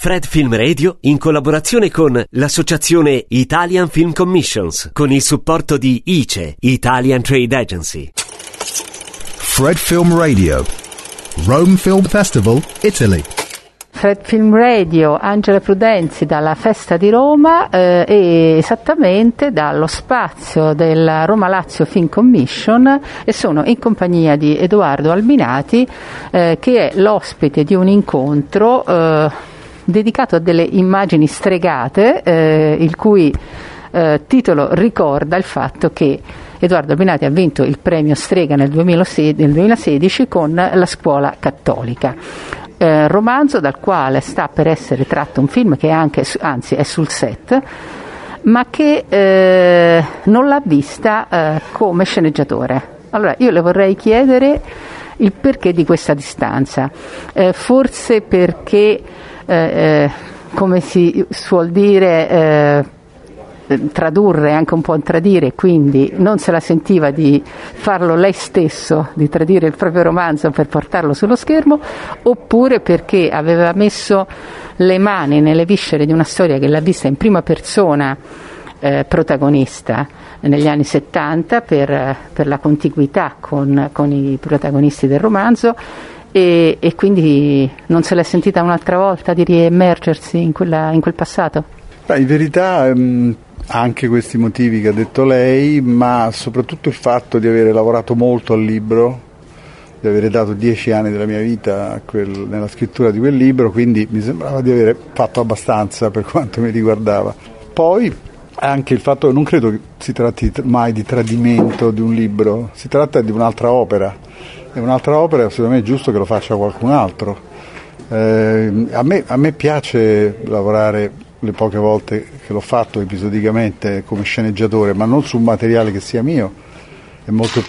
Fred Film Radio, in collaborazione con l'associazione Italian Film Commissions, con il supporto di ICE, Italian Trade Agency. Fred Film Radio, Rome Film Festival, Italy. Fred Film Radio, Angela Prudenzi dalla Festa di Roma e esattamente dallo spazio della Roma Lazio Film Commission, e sono in compagnia di Edoardo Albinati che è l'ospite di un incontro dedicato a delle immagini stregate, il cui titolo ricorda il fatto che Edoardo Albinati ha vinto il premio Strega nel 2016 con La Scuola Cattolica. Romanzo dal quale sta per essere tratto un film che è sul set, ma che non l'ha vista come sceneggiatore. Allora io le vorrei chiedere il perché di questa distanza, forse perché come si suol dire tradurre, anche un po' tradire, quindi non se la sentiva di farlo lei stesso, di tradire il proprio romanzo per portarlo sullo schermo, oppure perché aveva messo le mani nelle viscere di una storia che l'ha vista in prima persona protagonista negli anni 70 per la contiguità con i protagonisti del romanzo, e quindi non se l'è sentita un'altra volta di riemergersi in quel passato? In verità anche questi motivi che ha detto lei, ma soprattutto il fatto di avere lavorato molto al libro, di avere dato 10 anni della mia vita nella scrittura di quel libro, quindi mi sembrava di aver fatto abbastanza per quanto mi riguardava. Poi anche il fatto che non credo che si tratti mai di tradimento di un libro, si tratta di un'altra opera, e un'altra opera secondo me è giusto che lo faccia qualcun altro. A me piace lavorare le poche volte che l'ho fatto episodicamente come sceneggiatore, ma non su un materiale che sia mio. È molta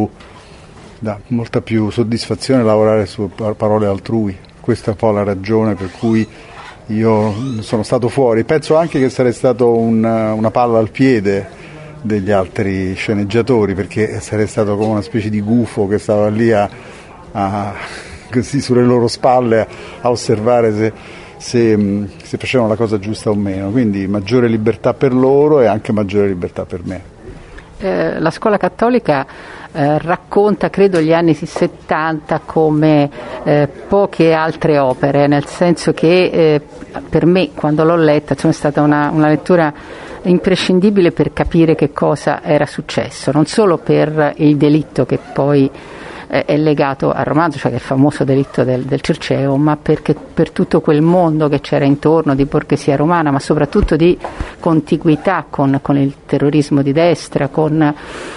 più soddisfazione lavorare su parole altrui. Questa è un po' la ragione per cui io sono stato fuori. Penso anche che sarei stato una palla al piede degli altri sceneggiatori, perché sarei stato come una specie di gufo che stava lì così sulle loro spalle a osservare se facevano la cosa giusta o meno. Quindi maggiore libertà per loro e anche maggiore libertà per me. La Scuola Cattolica racconta, credo, gli anni 70 come poche altre opere, nel senso che per me, quando l'ho letta, è stata una lettura imprescindibile per capire che cosa era successo, non solo per il delitto che poi è legato al romanzo, cioè che è il famoso delitto del Circeo, ma perché per tutto quel mondo che c'era intorno di borghesia romana, ma soprattutto di contiguità con il terrorismo di destra, con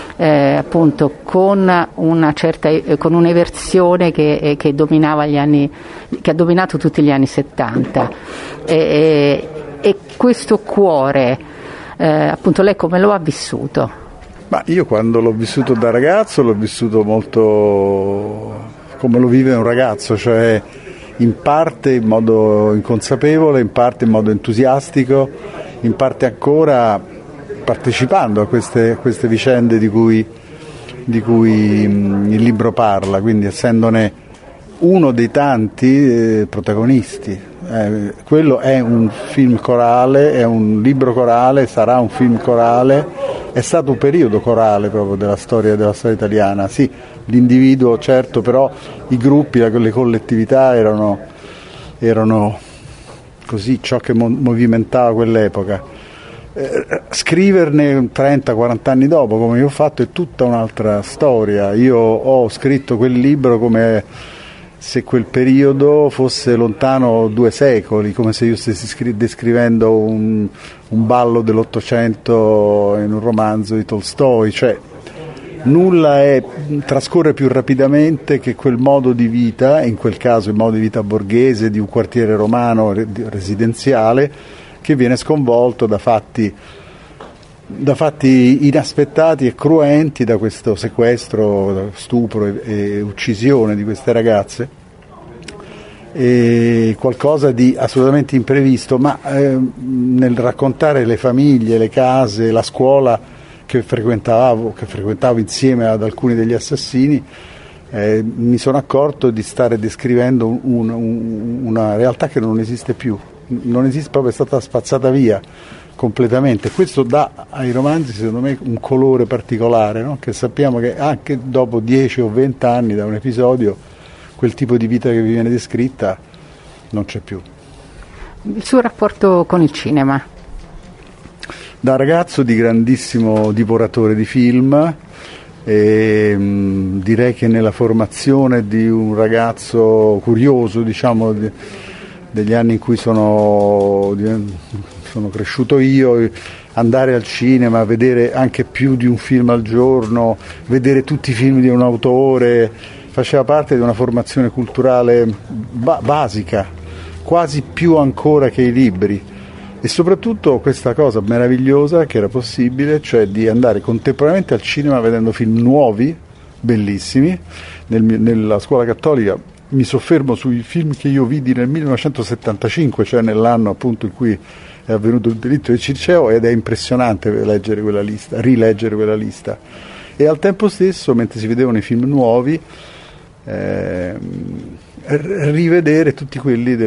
una certa con un'eversione che dominava che ha dominato tutti gli anni 70, e questo cuore, appunto, lei come lo ha vissuto? Ma io quando l'ho vissuto da ragazzo l'ho vissuto molto come lo vive un ragazzo, cioè in parte in modo inconsapevole, in parte in modo entusiastico, in parte ancora partecipando a queste vicende di cui il libro parla, quindi essendone uno dei tanti protagonisti. Quello è un film corale, è un libro corale, sarà un film corale, è stato un periodo corale proprio della storia italiana. Sì, l'individuo certo, però i gruppi, le collettività erano così ciò che movimentava quell'epoca. Scriverne 30-40 anni dopo, come io ho fatto, è tutta un'altra storia. Io ho scritto quel libro come se quel periodo fosse lontano 2 secoli, come se io stessi descrivendo un ballo dell'Ottocento in un romanzo di Tolstoi, cioè nulla trascorre più rapidamente che quel modo di vita, in quel caso il modo di vita borghese di un quartiere romano residenziale, che viene sconvolto da fatti inaspettati e cruenti, da questo sequestro, stupro e uccisione di queste ragazze, e qualcosa di assolutamente imprevisto, ma nel raccontare le famiglie, le case, la scuola che frequentavo insieme ad alcuni degli assassini, mi sono accorto di stare descrivendo una realtà che non esiste più, non esiste proprio, è stata spazzata via completamente. Questo dà ai romanzi, secondo me, un colore particolare, no? Che sappiamo che anche dopo 10 o 20 anni da un episodio quel tipo di vita che vi viene descritta non c'è più. Il suo rapporto con il cinema? Da ragazzo di grandissimo divoratore di film, e direi che nella formazione di un ragazzo curioso, diciamo, degli anni in cui sono cresciuto io, andare al cinema, vedere anche più di un film al giorno, vedere tutti i film di un autore, faceva parte di una formazione culturale basica, quasi più ancora che i libri. E soprattutto questa cosa meravigliosa che era possibile, cioè di andare contemporaneamente al cinema vedendo film nuovi, bellissimi. Nella scuola cattolica mi soffermo sui film che io vidi nel 1975, cioè nell'anno appunto in cui è avvenuto il delitto di Circeo, ed è impressionante rileggere quella lista. E al tempo stesso, mentre si vedevano i film nuovi, rivedere tutti quelli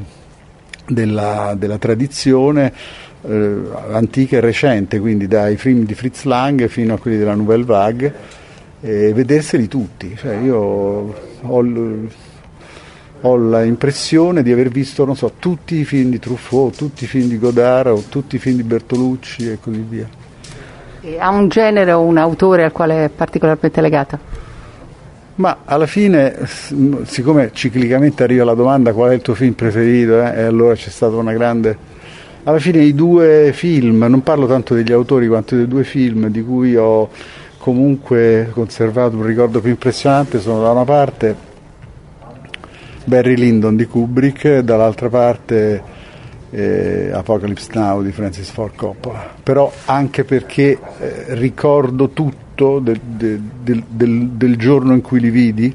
della tradizione antica e recente, quindi dai film di Fritz Lang fino a quelli della Nouvelle Vague, e vederseli tutti. Cioè io ho l'impressione di aver visto, non so, tutti i film di Truffaut, tutti i film di Godard o tutti i film di Bertolucci e così via. E ha un genere o un autore al quale è particolarmente legato? Ma alla fine, siccome ciclicamente arriva la domanda qual è il tuo film preferito, e allora c'è stata una grande... Alla fine i due film, non parlo tanto degli autori quanto dei due film di cui ho comunque conservato un ricordo più impressionante, sono da una parte Barry Lyndon di Kubrick, dall'altra parte Apocalypse Now di Francis Ford Coppola. Però anche perché ricordo tutto del giorno in cui li vidi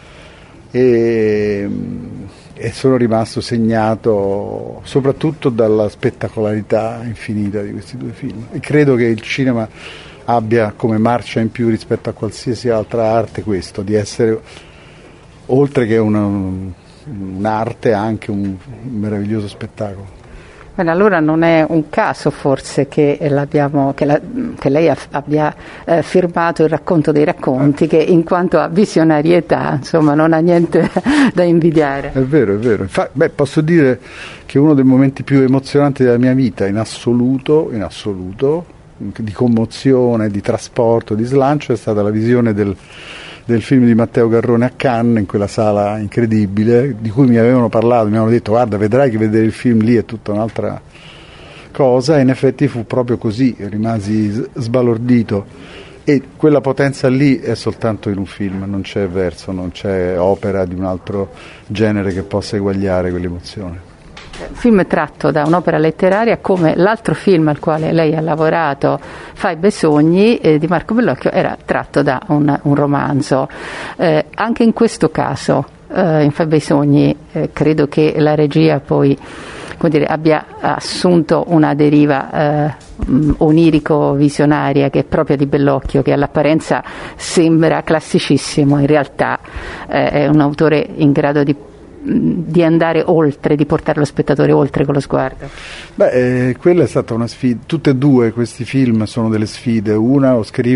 e sono rimasto segnato soprattutto dalla spettacolarità infinita di questi due film, e credo che il cinema abbia come marcia in più rispetto a qualsiasi altra arte questo, di essere, oltre che un'arte, anche un meraviglioso spettacolo. Bene, allora non è un caso forse che lei abbia firmato il racconto dei racconti, che in quanto a visionarietà, insomma, non ha niente da invidiare. È vero. Posso dire che uno dei momenti più emozionanti della mia vita in assoluto, di commozione, di trasporto, di slancio, è stata la visione del film di Matteo Garrone a Cannes, in quella sala incredibile, di cui mi avevano parlato, mi avevano detto guarda, vedrai che vedere il film lì è tutta un'altra cosa, e in effetti fu proprio così, rimasi sbalordito, e quella potenza lì è soltanto in un film, non c'è verso, non c'è opera di un altro genere che possa eguagliare quell'emozione. Film tratto da un'opera letteraria, come l'altro film al quale lei ha lavorato, Fai bei sogni, di Marco Bellocchio, era tratto da un romanzo. Anche in questo caso, in Fai bei sogni, credo che la regia poi, come dire, abbia assunto una deriva onirico-visionaria che è propria di Bellocchio, che all'apparenza sembra classicissimo, in realtà è un autore in grado di andare oltre, di portare lo spettatore oltre con lo sguardo. Quella è stata una sfida. Tutte e due questi film sono delle sfide. Una,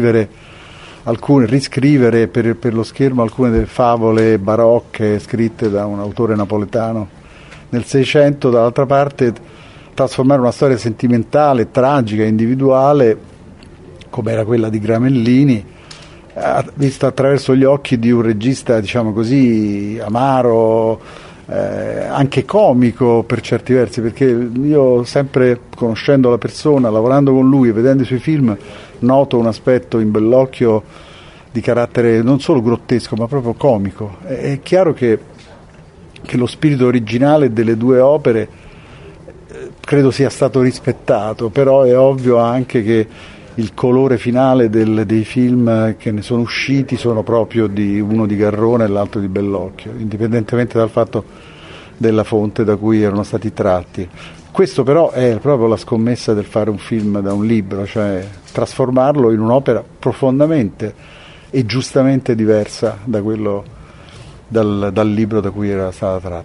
riscrivere per lo schermo alcune delle favole barocche scritte da un autore napoletano nel Seicento, dall'altra parte trasformare una storia sentimentale, tragica, individuale, come era quella di Gramellini, vista attraverso gli occhi di un regista, diciamo così, amaro, anche comico per certi versi, perché io sempre, conoscendo la persona, lavorando con lui e vedendo i suoi film, noto un aspetto in Bellocchio di carattere non solo grottesco ma proprio comico. È chiaro che lo spirito originale delle due opere credo sia stato rispettato, però è ovvio anche che il colore finale dei film che ne sono usciti sono proprio uno di Garrone e l'altro di Bellocchio, indipendentemente dal fatto della fonte da cui erano stati tratti. Questo però è proprio la scommessa del fare un film da un libro, cioè trasformarlo in un'opera profondamente e giustamente diversa dal libro da cui era stata tratta.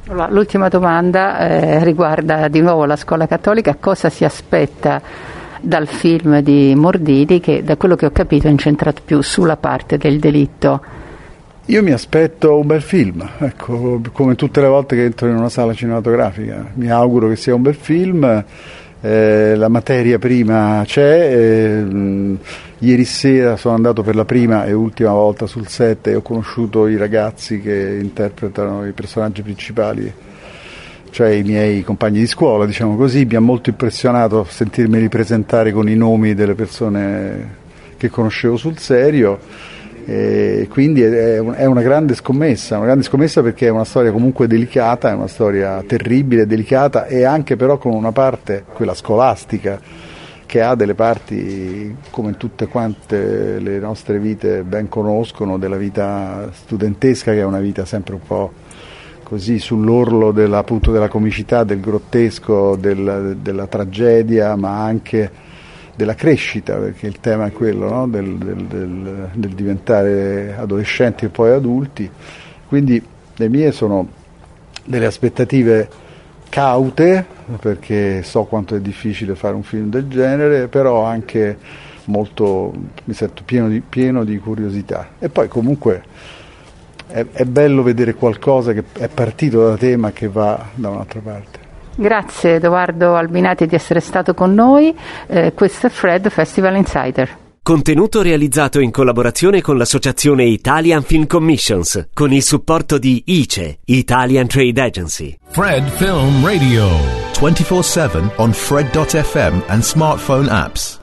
L'ultima domanda riguarda di nuovo la scuola cattolica. Cosa si aspetta dal film di Mordini, che da quello che ho capito è incentrato più sulla parte del delitto? Io mi aspetto un bel film, ecco, come tutte le volte che entro in una sala cinematografica. Mi auguro che sia un bel film, la materia prima c'è. Ieri sera sono andato per la prima e ultima volta sul set e ho conosciuto i ragazzi che interpretano i personaggi principali, cioè i miei compagni di scuola, diciamo così. Mi ha molto impressionato sentirmi presentare con i nomi delle persone che conoscevo sul serio, e quindi è una grande scommessa perché è una storia comunque delicata, è una storia terribile, delicata, e anche però con una parte, quella scolastica, che ha delle parti, come tutte quante le nostre vite ben conoscono, della vita studentesca, che è una vita sempre un po' così sull'orlo appunto della comicità, del grottesco, della tragedia, ma anche della crescita, perché il tema è quello, no? del diventare adolescenti e poi adulti. Quindi le mie sono delle aspettative caute, perché so quanto è difficile fare un film del genere, però anche molto, mi sento pieno di curiosità. E poi comunque è bello vedere qualcosa che è partito da te ma che va da un'altra parte. Grazie Edoardo Albinati di essere stato con noi. Questo è Fred Festival Insider. Contenuto realizzato in collaborazione con l'associazione Italian Film Commissions, con il supporto di ICE, Italian Trade Agency. Fred Film Radio. 24/7 on Fred.fm and smartphone apps.